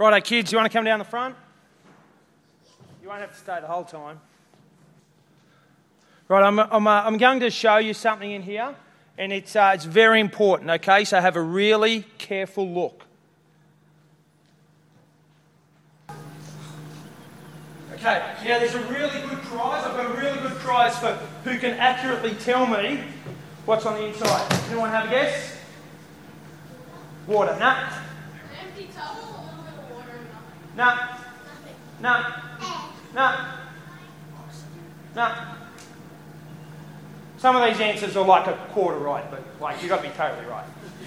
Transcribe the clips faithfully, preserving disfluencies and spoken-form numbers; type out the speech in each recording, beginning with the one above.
Righto, kids, you want to come down the front? You won't have to stay the whole time. Right, I'm, I'm, uh, I'm going to show you something in here, and it's, uh, it's very important, okay? So have a really careful look. Okay, now there's a really good prize. I've got a really good prize for who can accurately tell me what's on the inside. Anyone have a guess? Water, nah. Empty tub with a little bit of water and Nah. Nah. Nah. Nah. Some of these answers are like a quarter right, but like you've got to be totally right.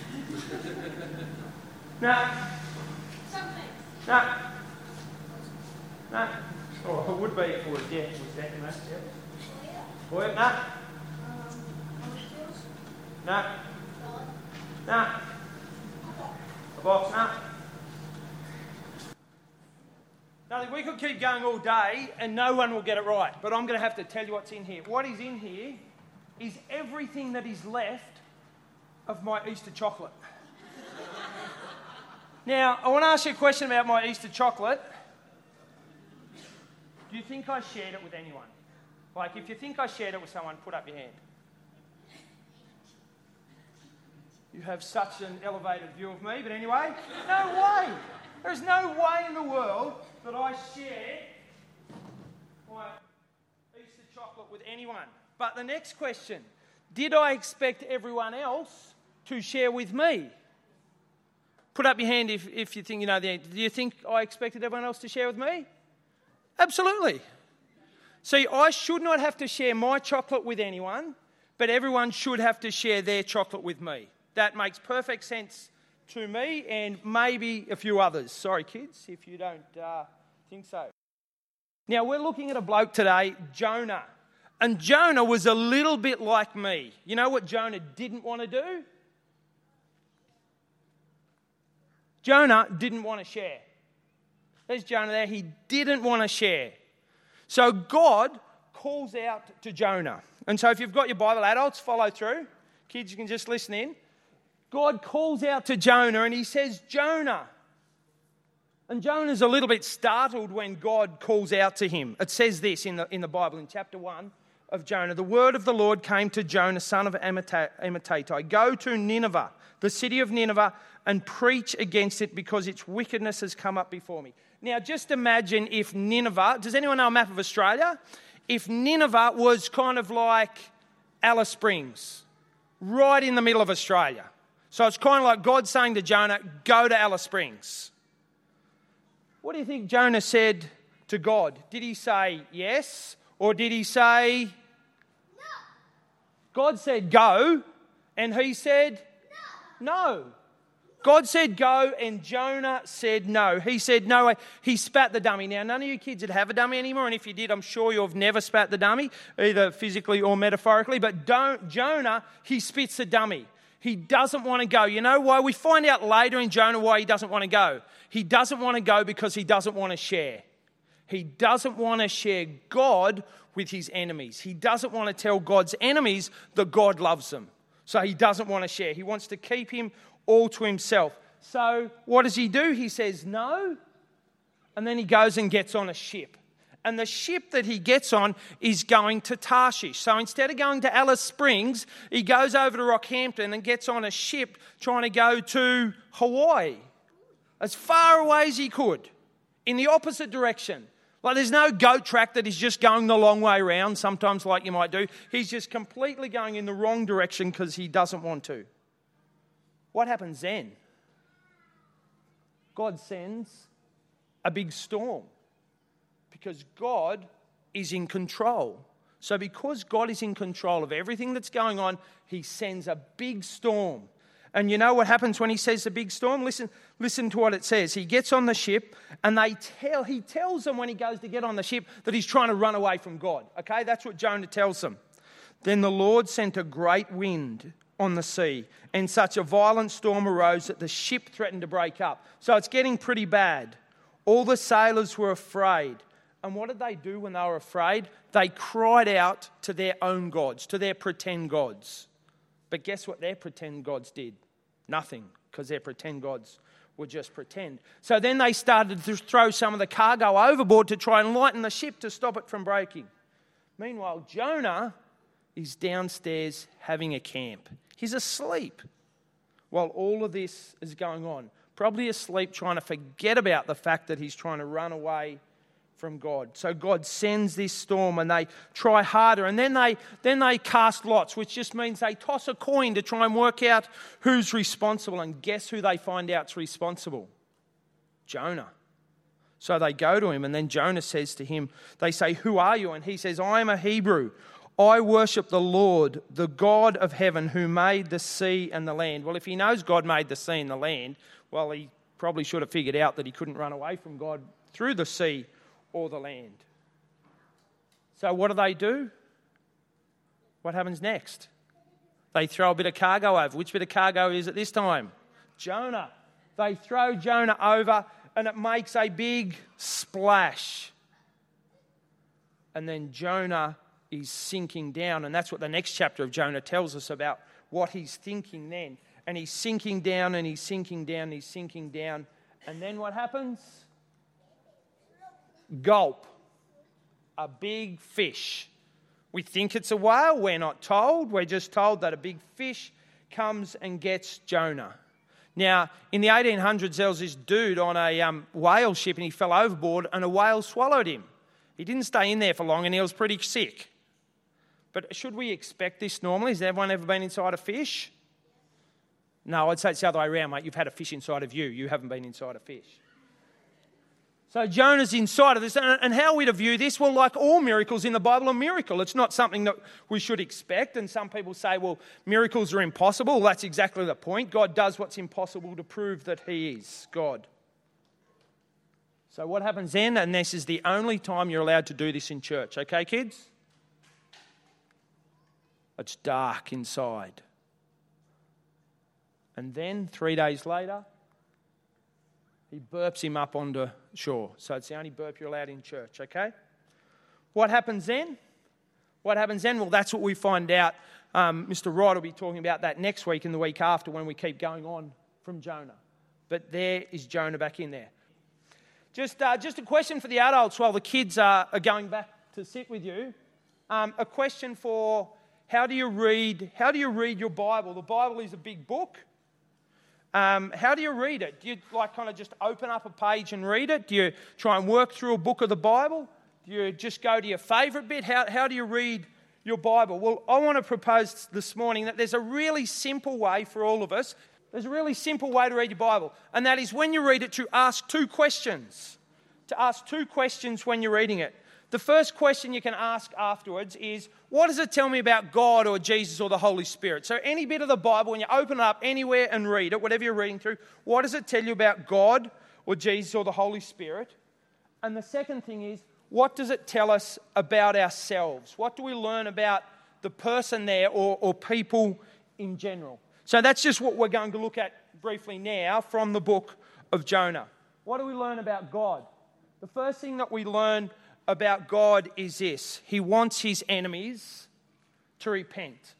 Nah. something. Nah. Nah. Oh, it would be if it was, yeah, it was exactly that, yeah. Boy, nah. Nah. Nah. A box, nah. Now, we could keep going all day and no one will get it right, but I'm going to have to tell you what's in here. What is in here is everything that is left of my Easter chocolate. Now, I want to ask you a question about my Easter chocolate. Do you think I shared it with anyone? Like, if you think I shared it with someone, put up your hand. You have such an elevated view of me, but anyway, no way. There's no way in the world that I share my Easter chocolate with anyone. But the next question, did I expect everyone else to share with me? Put up your hand if, if you think you know the answer. Do you think I expected everyone else to share with me? Absolutely. See, I should not have to share my chocolate with anyone, but everyone should have to share their chocolate with me. That makes perfect sense to me and maybe a few others. Sorry, kids, if you don't uh, think so. Now, we're looking at a bloke today, Jonah. And Jonah was a little bit like me. You know what Jonah didn't want to do? Jonah didn't want to share. There's Jonah there. He didn't want to share. So God calls out to Jonah. And so if you've got your Bible, adults, follow through. Kids, you can just listen in. God calls out to Jonah and he says, Jonah. And Jonah's a little bit startled when God calls out to him. It says this in the, in the Bible, in chapter one of Jonah. The word of the Lord came to Jonah, son of Amittai. Go to Nineveh, the city of Nineveh, and preach against it because its wickedness has come up before me. Now, just imagine if Nineveh, does anyone know a map of Australia? If Nineveh was kind of like Alice Springs, right in the middle of Australia. So it's kind of like God saying to Jonah, go to Alice Springs. What do you think Jonah said to God? Did he say yes or did he say no? God said go and he said no. No. God said go and Jonah said no. He said no. He spat the dummy. Now, none of you kids would have a dummy anymore, and if you did, I'm sure you've never spat the dummy, either physically or metaphorically. But don't, Jonah, he spits the dummy. He doesn't want to go. You know why? We find out later in Jonah why he doesn't want to go. He doesn't want to go because he doesn't want to share. He doesn't want to share God with his enemies. He doesn't want to tell God's enemies that God loves them. So he doesn't want to share. He wants to keep him all to himself. So what does he do? He says no, and then he goes and gets on a ship. And the ship that he gets on is going to Tarshish. So instead of going to Alice Springs, he goes over to Rockhampton and gets on a ship trying to go to Hawaii. As far away as he could, in the opposite direction. Like there's no goat track that is just going the long way around, sometimes like you might do. He's just completely going in the wrong direction because he doesn't want to. What happens then? God sends a big storm because God is in control. So because God is in control of everything that's going on, he sends a big storm. And you know what happens when he says a big storm? Listen, listen to what it says. He gets on the ship and they tell, he tells them when he goes to get on the ship that he's trying to run away from God. Okay, that's what Jonah tells them. Then the Lord sent a great wind on the sea, and such a violent storm arose that the ship threatened to break up. So it's getting pretty bad. All the sailors were afraid. And what did they do when they were afraid? They cried out to their own gods, to their pretend gods. But guess what their pretend gods did? Nothing, because their pretend gods or just pretend. So then they started to throw some of the cargo overboard to try and lighten the ship to stop it from breaking. Meanwhile, Jonah is downstairs having a camp. He's asleep while all of this is going on. Probably asleep, trying to forget about the fact that he's trying to run away from God. So God sends this storm and they try harder. And then they then they cast lots, which just means they toss a coin to try and work out who's responsible. And guess who they find out's responsible? Jonah. So they go to him, and then Jonah says to him, they say, "Who are you?" And he says, "I am a Hebrew. I worship the Lord, the God of heaven, who made the sea and the land." Well, if he knows God made the sea and the land, well, he probably should have figured out that he couldn't run away from God through the sea or the land. So what do they do? What happens next? They throw a bit of cargo over. Which bit of cargo is it this time? Jonah. They throw Jonah over, and it makes a big splash. And then Jonah is sinking down, and that's what the next chapter of Jonah tells us about what he's thinking then. And he's sinking down, and he's sinking down, and he's sinking down. And then what happens? Gulp. A big fish. We think it's a whale. We're not told. We're just told that a big fish comes and gets Jonah. Now, in the eighteen hundreds, there was this dude on a um, whale ship, and he fell overboard, and a whale swallowed him. He didn't stay in there for long, and he was pretty sick. But should we expect this normally? Has everyone ever been inside a fish? No, I'd say it's the other way around, mate. You've had a fish inside of you. You haven't been inside a fish. So Jonah's inside of this. And how are we to view this? Well, like all miracles in the Bible, a miracle. It's not something that we should expect. And some people say, well, miracles are impossible. That's exactly the point. God does what's impossible to prove that he is God. So what happens then? And this is the only time you're allowed to do this in church. Okay, kids? It's dark inside. And then, three days later, he burps him up onto shore. So it's the only burp you're allowed in church, okay? What happens then? What happens then? Well, that's what we find out. Um, Mister Wright will be talking about that next week and the week after when we keep going on from Jonah. But there is Jonah back in there. Just uh, just a question for the adults while the kids are, are going back to sit with you. Um, a question for how do you read, how do you read your Bible? The Bible is a big book. Um, how do you read it? Do you like kind of just open up a page and read it? Do you try and work through a book of the Bible? Do you just go to your favourite bit? How, how do you read your Bible? Well, I want to propose this morning that there's a really simple way for all of us. There's a really simple way to read your Bible, and that is when you read it to ask two questions. To ask two questions when you're reading it. The first question you can ask afterwards is, what does it tell me about God or Jesus or the Holy Spirit? So any bit of the Bible, when you open it up anywhere and read it, whatever you're reading through, what does it tell you about God or Jesus or the Holy Spirit? And the second thing is, what does it tell us about ourselves? What do we learn about the person there or, or people in general? So that's just what we're going to look at briefly now from the book of Jonah. What do we learn about God? The first thing that we learn about God is this. He wants his enemies to repent.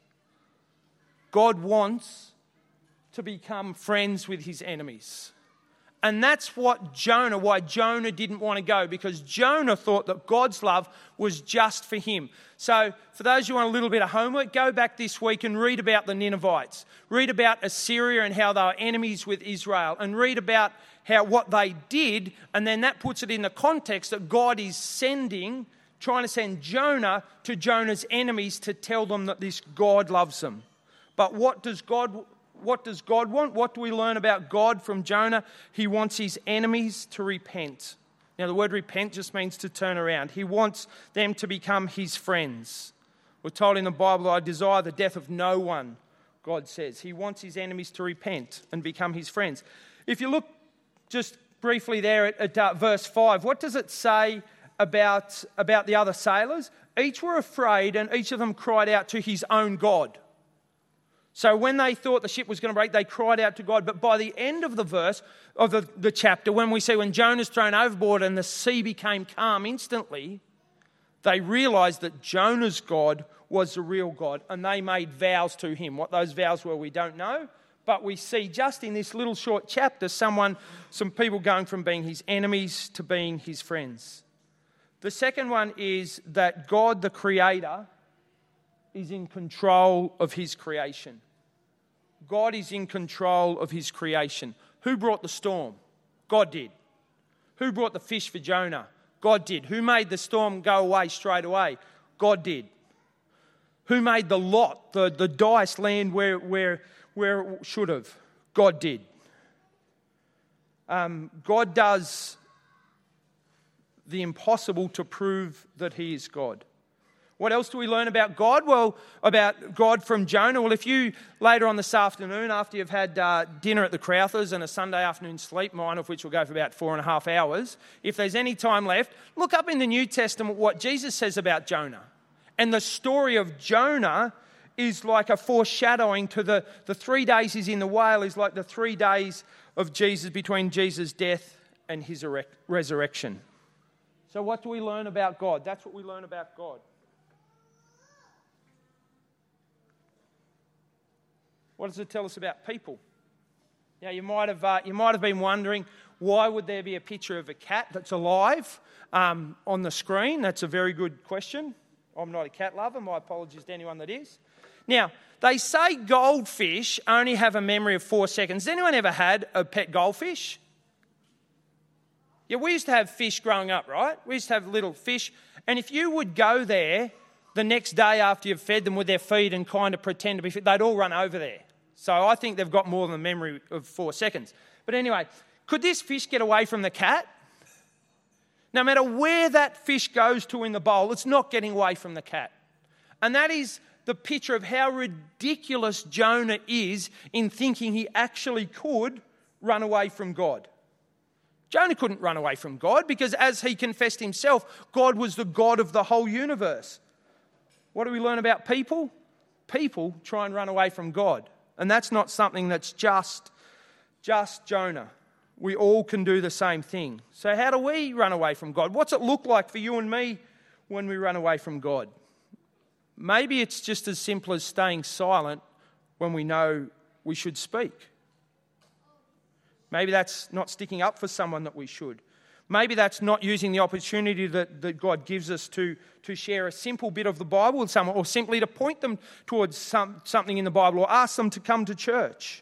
God wants to become friends with his enemies. And that's what Jonah, why Jonah didn't want to go, because Jonah thought that God's love was just for him. So for those who want a little bit of homework, go back this week and read about the Ninevites. Read about Assyria and how they were enemies with Israel, and read about how what they did, and then that puts it in the context that God is sending, trying to send Jonah to Jonah's enemies to tell them that this God loves them. But what does God what does God want? What do we learn about God from Jonah? He wants his enemies to repent. Now, the word repent just means to turn around. He wants them to become his friends. We're told in the Bible, I desire the death of no one, God says. He wants his enemies to repent and become his friends. If you look just briefly there at, at uh, verse five, what does it say about, about the other sailors? Each were afraid, and each of them cried out to his own God. So when they thought the ship was going to break, they cried out to God. But by the end of the verse, of the, the chapter, when we see when Jonah's thrown overboard and the sea became calm instantly, they realised that Jonah's God was the real God, and they made vows to him. What those vows were, we don't know, But we see just in this little short chapter someone, some people going from being his enemies to being his friends. The second one is that God, the Creator, is in control of his creation. God is in control of his creation. Who brought the storm? God did. Who brought the fish for Jonah? God did. Who made the storm go away straight away? God did. Who made the lot, the, the dice land where, where, where it should have? God did. Um, God does the impossible to prove that he is God. What else do we learn about God? Well, about God from Jonah. Well, if you later on this afternoon, after you've had uh, dinner at the Crowthers and a Sunday afternoon sleep, mine of which will go for about four and a half hours, if there's any time left, look up in the New Testament what Jesus says about Jonah. And the story of Jonah is like a foreshadowing to the, the three days he's in the whale is like the three days of Jesus between Jesus' death and his erect, resurrection. So what do we learn about God? That's what we learn about God. What does it tell us about people? Now, you might have uh, you might have been wondering, why would there be a picture of a cat that's alive um, on the screen? That's a very good question. I'm not a cat lover. My apologies to anyone that is. Now, they say goldfish only have a memory of four seconds. Has anyone ever had a pet goldfish? Yeah, we used to have fish growing up, right? We used to have little fish. And if you would go there the next day after you've fed them with their feed and kind of pretend to be fit, they'd all run over there. So I think they've got more than a memory of four seconds. But anyway, could this fish get away from the cat? No matter where that fish goes to in the bowl, it's not getting away from the cat. And that is the picture of how ridiculous Jonah is in thinking he actually could run away from God. Jonah couldn't run away from God because, as he confessed himself, God was the God of the whole universe. What do we learn about people? People try and run away from God. And that's not something that's just, just Jonah. We all can do the same thing. So how do we run away from God? What's it look like for you and me when we run away from God? Maybe it's just as simple as staying silent when we know we should speak. Maybe that's not sticking up for someone that we should. Maybe that's not using the opportunity that, that God gives us to, to share a simple bit of the Bible with someone, or simply to point them towards some, something in the Bible, or ask them to come to church.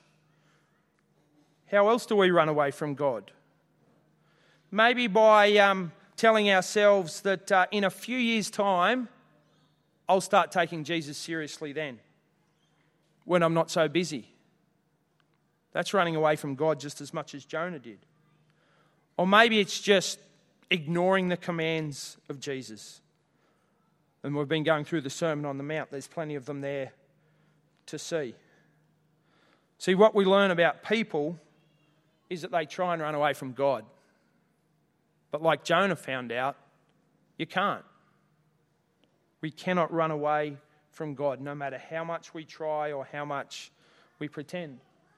How else do we run away from God? Maybe by um, telling ourselves that uh, in a few years' time, I'll start taking Jesus seriously then, when I'm not so busy. That's running away from God just as much as Jonah did. Or maybe it's just ignoring the commands of Jesus. And we've been going through the Sermon on the Mount. There's plenty of them there to see. See, what we learn about people is that they try and run away from God. But like Jonah found out, you can't. We cannot run away from God, no matter how much we try or how much we pretend.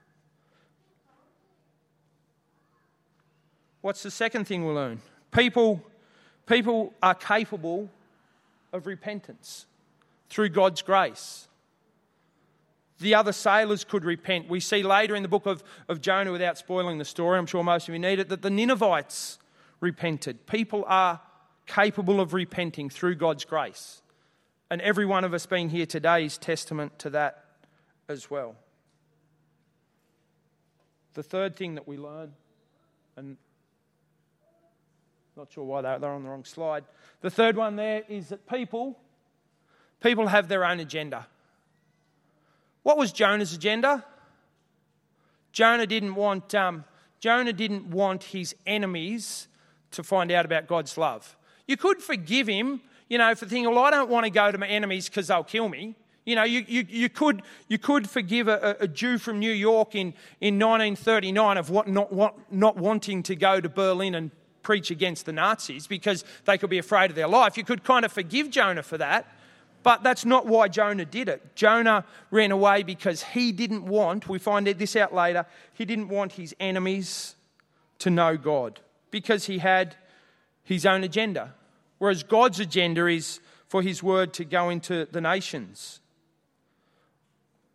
What's the second thing we learn? People, people are capable of repentance through God's grace. The other sailors could repent. We see later in the book of, of Jonah, without spoiling the story, I'm sure most of you need it, that the Ninevites repented. People are capable of repenting through God's grace. And every one of us being here today is testament to that as well. The third thing that we learn, and not sure why they're, they're on the wrong slide. The third one there is that people, people have their own agenda. What was Jonah's agenda? Jonah didn't want, um, Jonah didn't want his enemies to find out about God's love. You could forgive him, you know, for thinking, well, I don't want to go to my enemies because they'll kill me. You know, you, you, you could you could forgive a, a Jew from New York in, in nineteen thirty-nine of what not, what not wanting to go to Berlin and preach against the Nazis because they could be afraid of their life. You could kind of forgive Jonah for that, but that's not why Jonah did it. Jonah ran away because he didn't want, we find this out later, he didn't want his enemies to know God because he had his own agenda, whereas God's agenda is for his word to go into the nations.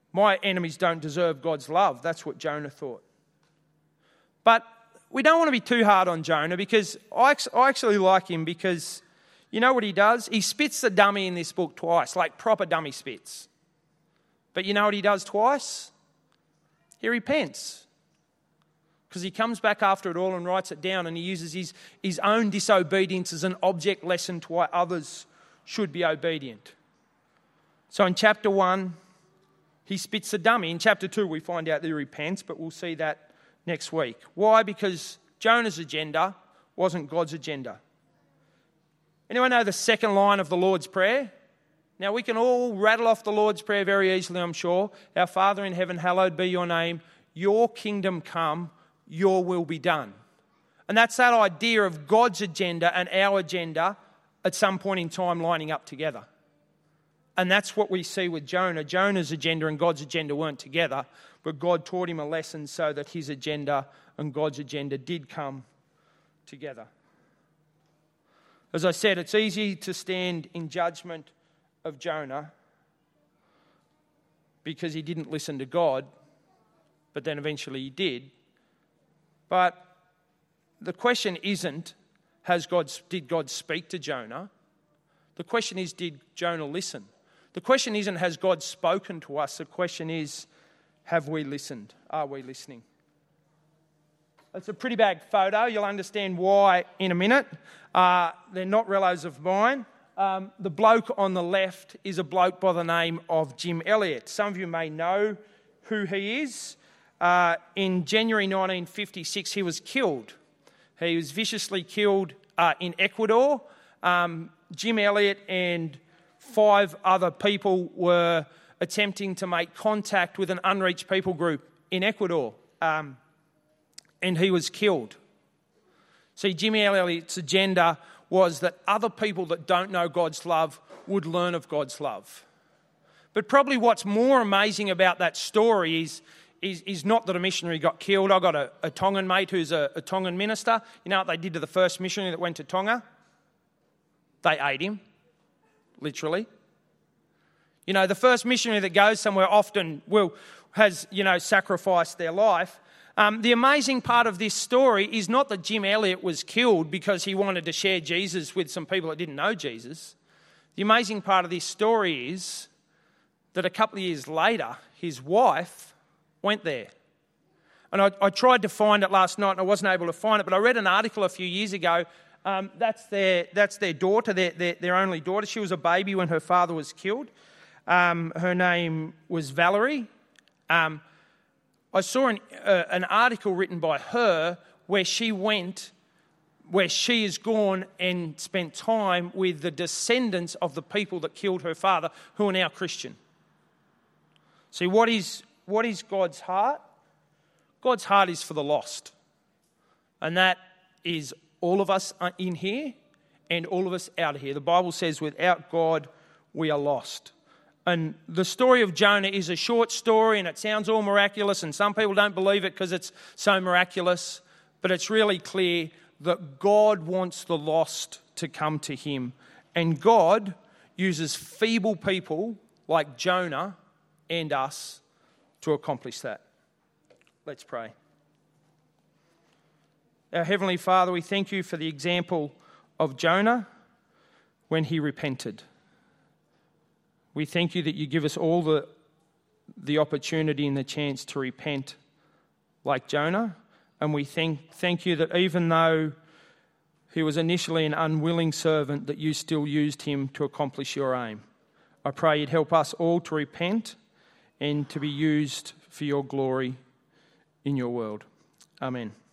My enemies don't deserve God's love. That's what Jonah thought. But we don't want to be too hard on Jonah, because I actually like him, because you know what he does? He spits the dummy in this book twice, like proper dummy spits. But you know what he does twice? He repents. Because he comes back after it all and writes it down, and he uses his, his own disobedience as an object lesson to why others should be obedient. So in chapter one, he spits the dummy. In chapter two, we find out that he repents, but we'll see that next week. Why? Because Jonah's agenda wasn't God's agenda. Anyone know the second line of the Lord's Prayer? Now, we can all rattle off the Lord's Prayer very easily, I'm sure. Our Father in heaven, hallowed be your name. Your kingdom come, your will be done. And that's that idea of God's agenda and our agenda at some point in time lining up together. And that's what we see with Jonah. Jonah's agenda and God's agenda weren't together, but God taught him a lesson so that his agenda and God's agenda did come together. As I said, it's easy to stand in judgment of Jonah because he didn't listen to God, but then eventually he did. But the question isn't, has God, did God speak to Jonah? The question is, did Jonah listen? The question isn't, has God spoken to us? The question is, have we listened? Are we listening? It's a pretty bad photo. You'll understand why in a minute. Uh, they're not relatives of mine. Um, the bloke on the left is a bloke by the name of Jim Elliot. Some of you may know who he is. Uh, in January nineteen fifty-six, he was killed. He was viciously killed uh, in Ecuador. Um, Jim Elliot and five other people were attempting to make contact with an unreached people group in Ecuador, um, and he was killed. See, Jimmy Elliot's agenda was that other people that don't know God's love would learn of God's love. But probably what's more amazing about that story is, is, is not that a missionary got killed. I've got a, a Tongan mate who's a, a Tongan minister. You know what they did to the first missionary that went to Tonga? They ate him, literally. You know, the first missionary that goes somewhere often will has, you know, sacrificed their life. Um, the amazing part of this story is not that Jim Elliot was killed because he wanted to share Jesus with some people that didn't know Jesus. The amazing part of this story is that a couple of years later, his wife went there. And I, I tried to find it last night and I wasn't able to find it, but I read an article a few years ago. Um, that's their that's their daughter, their, their, their only daughter. She was a baby when her father was killed. Um, her name was Valerie. Um, I saw an, uh, an article written by her where she went, where she has gone and spent time with the descendants of the people that killed her father, who are now Christian. See, what is what is God's heart? God's heart is for the lost. And that is all of us in here and all of us out of here. The Bible says without God, we are lost. And the story of Jonah is a short story and it sounds all miraculous and some people don't believe it because it's so miraculous. But it's really clear that God wants the lost to come to him. And God uses feeble people like Jonah and us to accomplish that. Let's pray. Our Heavenly Father, we thank you for the example of Jonah when he repented. We thank you that you give us all the, the opportunity and the chance to repent like Jonah. And we thank, thank you that even though he was initially an unwilling servant, that you still used him to accomplish your aim. I pray you'd help us all to repent and to be used for your glory in your world. Amen.